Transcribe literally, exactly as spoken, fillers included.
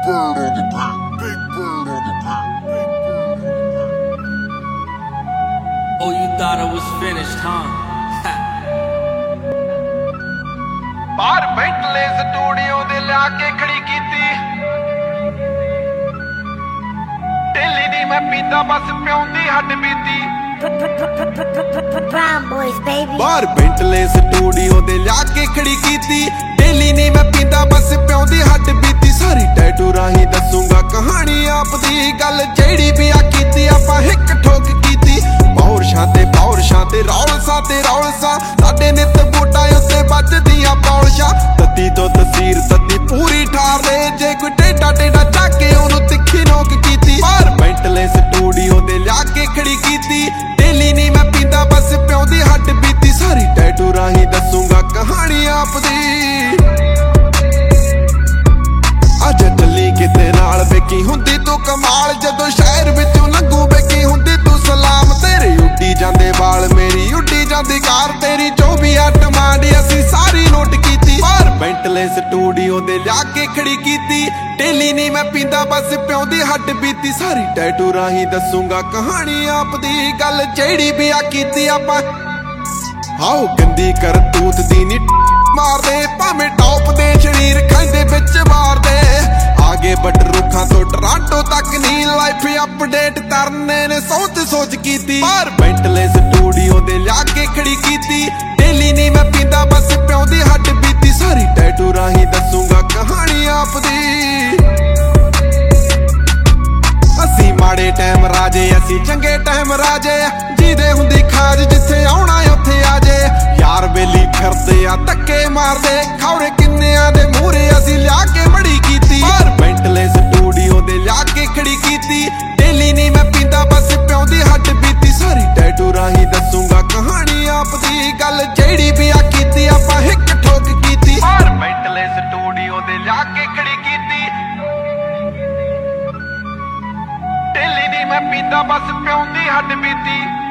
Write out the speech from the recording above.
bird on the beat. Big bird on the beat. Oh, you thought it was finished, huh? ਬਾਹਰ Bentley studio ਦੇ ਲਿਆ ਕੇ ਖੜੀ ਕੀਤੀ ਢਿੱਲੀ ਦੀ ਮੈਂ ਪੀਂਦਾ ਬਸ ਪਿਉਂਦੀ ਹੱਡ ਬੀਤੀ Brown boys, baby. ਬਾਹਰ ਬੈਂਟਲੇ ਸਟੂਡੀਓ ਦੇ ਲਿਆ ਕੇ ਖੜੀ ਕੀਤੀ ਢਿੱਲੀ ਨਹੀਂ ਮੈਂ ਪੀਂਦਾ ਬਸ ਪਿਉਂਦੀ ਹੱਡ ਬੀਤੀ ਸਾਰੀ ਟੈਟੂ ਰਾਹੀਂ ਦੱਸੂਗਾ ਕਹਾਣੀ ਆਪ ਦੀ ਗੱਲ ਜਿਹੜੀ ਵੀ ਆ ਕੀਤੀ ਆਪਾਂ ਹਿੱਕ ਠੋਕ ਕੀਤੀ ਬਾਹਰਸ਼ਾਂ ਤੇ ਬਾਹਰਸ਼ਾਂ ਤੇ ਰੌਲਸਾਂ ਤੇ ਰੌਲਸਾਂ ਸਾਡੇ ਨਿੱਤ ਬੂਟਾਂ ਉੱਤੇ ਵੱਜਦੀਆਂ ਪੌਲਸ਼ਾਂ ਤੱਤੀ ਤੋਂ ਤਸੀਰ ਤੱਤੀ ਪੂਰੀ ਠਾਰ ਦੇ ਜੇ ਕੋਈ ਟੇਡਾ ਟੇਡਾ ਚੱਕ ਕੇ ਉਹਨੂੰ ਤਿੱਖੀ ਨੋਕ ਕੀਤੀ ਬਾਹਰ ਬੈਂਟਲੇ ਸਟੂਡੀਓ ਦੇ ਲਿਆ ਕੇ ਖੜੀ ਕੀਤੀ ਢਿੱਲੀ ਨਹੀਂ ਮੈਂ ਪੀਂਦਾ ਬਸ ਪਿਉਂਦੀ ਹੱਡ ਬੀਤੀ ਸਾਰੀ ਟੈਟੂ ਰਾਹੀਂ ਦੱਸੂਗਾ ਕਹਾਣੀ ਆਪ ਦੀ ਅੱਜ ਟੱਲੀ ਕਿਤੇ ਨਾਲ ਵੇਖੀ ਹੁੰਦੀ ਤੂੰ ਕਮਾਲ ਜਦੋਂ ਸ਼ਹਿਰ ਵਿੱਚੋਂ ਲੰਘੂ ਵੇਖੀ ਹੁੰਦੀ ਤੂੰ ਸਲਾਮ ਤੇਰੇ ਉੱਡੀ ਜਾਂਦੇ ਵਾਲ ਮੇਰੀ ਉੱਡੀ ਜਾਂਦੀ ਕਾਰ ਤੇਰੀ ਜੋ ਵੀ ਆ ਡਿਮਾਂਡ ਅਸੀਂ ਸਾਰੀ ਨੋਟ ਕੀਤੀ ਬਾਹਰ ਬੈਂਟਲੇ ਸਟੂਡੀਓ ਦੇ ਲਿਆ ਕੇ ਖੜੀ ਕੀਤੀ ਢਿੱਲੀ ਨਹੀਂ ਮੈਂ ਪੀਂਦਾ ਬਸ ਪਿਉਂਦੀ ਹੱਡ ਬੀਤੀ ਸਾਰੀ ਟੈਟੂ ਰਾਹੀਂ ਦੱਸੂਗਾ ਕਹਾਣੀ ਆਪ ਦੀ ਗੱਲ ਜਿਹੜੀ ਵੀ ਆ ਕੀਤੀ ਆਪਾਂ ਹਾਓ ਗੰਦੀ ਕਰਤੂਤ ਦੀ ਨੀ ਮਾਰਦੇ ਭਾਵੇਂ ਟੌਪ ਦੇ ਸ਼ਰੀਰ ਖਾਂਦੇ ਵਿੱਚ ਮਾਰਦੇ ਆਗੇ ਬੱਟ ਰੁੱਖਾਂ ਤੋਂ ਟਰਾਂਟੋ ਤੱਕ ਨੀ ਲਾਈਫ ਅਪਡੇਟ ਤਰਨੇ ਨੇ ਸੋਚ ਸੋਚ ਕੀਤੀ ਬਾਹਰ ਬੈਂਟਲੇ ਸਟੂਡੀਓ ਦੇ ਲਿਆ ਕੇ ਖੜੀ ਕੀਤੀ ਢਿੱਲੀ ਨਹੀਂ ਮੈਂ ਪੀਂਦਾ ਬਸ ਪਿਉਂਦੀ ਹੱਡ ਬੀਤੀ ਸਾਰੀ ਟੈਟੂ ਰਾਹੀਂ ਦੱਸੂਗਾ ਕਹਾਣੀ ਆਪ ਦੀ ਅਸੀਂ ਮਾੜੇ ਟਾਈਮ ਰਾਜੇ ਅਸੀਂ ਚੰਗੇ ਟਾਈਮ ਰਾਜੇ ਜਿਹਦੇ ਹੁੰਦੀ ਖਾਜ ਜਿੱਥੇ ਆਉਣਾ ਉੱਥੇ ਆਜੇ ਯਾਰ ਬੇਲੀ ਫਿਰਦੇ ਆ ਧੱਕੇ ਮਾਰਦੇ ਖੌਰੇ ਕਿੰਨਿਆਂ ਦੇ ਮੂਹਰੇ ਅਸੀਂ ਲਿਆ ਕੇ ਬੜੀ ਕੀਤੀ ਬਾਹਰ ਬੈਂਟਲੇ ਸਟੂਡੀਓ ਦੇ ਲਿਆ ਕੇ ਖੜੀ ਕੀਤੀ ਢਿੱਲੀ ਨਹੀਂ ਮੈਂ ਪੀਂਦਾ ਬਸ ਪਿਉਂਦੀ ਹੱਡ ਬੀਤੀ ਸਾਰੀ ਟੈਟੂ ਰਾਹੀਂ ਦੱਸੂਗਾ ਕਹਾਣੀ ਆਪ ਦੀ ਗੱਲ ਜਿਹੜੀ ਵੀ ਆ ਕੀਤੀ ਆਪਾਂ ਹਿੱਕ ਠੋਕ ਕੀਤੀ ਬਾਹਰ ਬੈਂਟਲੇ ਸਟੂਡੀਓ ਦੇ ਲਿਆ ਕੇ ਖੜੀ ਕੀਤੀ ਢਿੱਲੀ ਨਹੀਂ ਮੈਂ ਪੀਂਦਾ ਬਸ ਪਿਉਂਦੀ ਹੱਡ ਬੀਤੀ